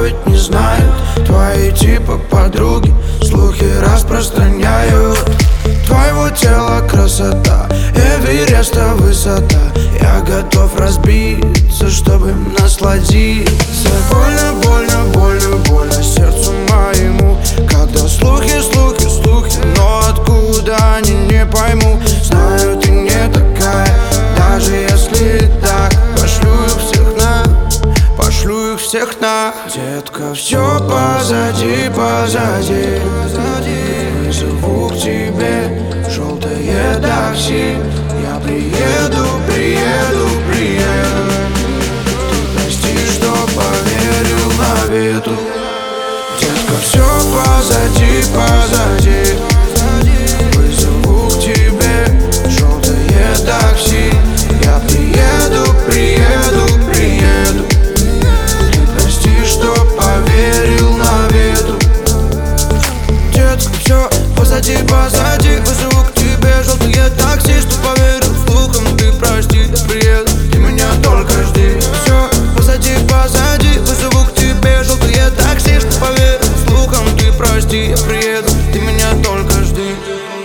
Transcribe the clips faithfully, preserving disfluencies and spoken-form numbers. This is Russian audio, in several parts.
ведь не знают. Твои типа подруги слухи распространяют. Твоего тела красота, Эвереста высота. Я готов разбиться, чтобы насладиться. Больно, больно, больно, больно сердцу моему, когда слухи, слухи, слухи, но откуда они, не пойму. Знаю, ты не такая, даже если так. Пошлю их всех на, пошлю их всех на. Детка, все позади, позади. Вызову к тебе желтое такси. Я приеду, приеду, приеду. Ты прости, что поверил навету. Детка, все позади, позади. Вызову к тебе желтое такси. Я приеду, приеду, приеду. Ты прости, что поверил навету. Детка, все позади, позади. Вызову к тебе желтое такси, что поверил слухам. Ты прости, я приеду, ты меня только жди. Все позади, позади. Вызову к тебе желтое такси, что поверил слухам. Ты прости, я приеду, ты меня только жди.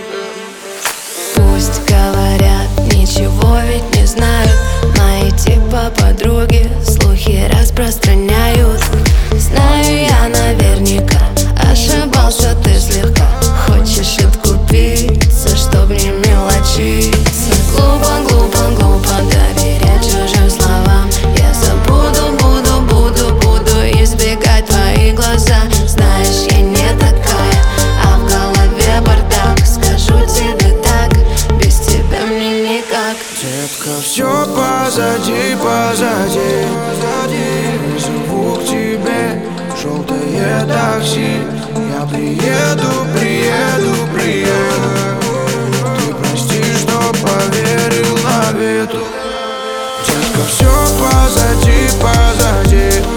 Пусть говорят, ничего ведь не знают. Мои типа подруги слухи распространяют. Знаю я наверняка, ошибался ты слегка. Хочешь откупиться, чтоб не мелочиться. Глупо, глупо, глупо доверять чужим словам. Я забуду, буду, буду, буду избегать твои глаза. Знаешь, я не такая, а в голове бардак. Скажу тебе так, без тебя мне никак. Детка, все позади, позади. Вызову к тебе желтое такси. Я приеду, приеду, приеду. Ты прости, что поверил навету. Детка, все позади, позади.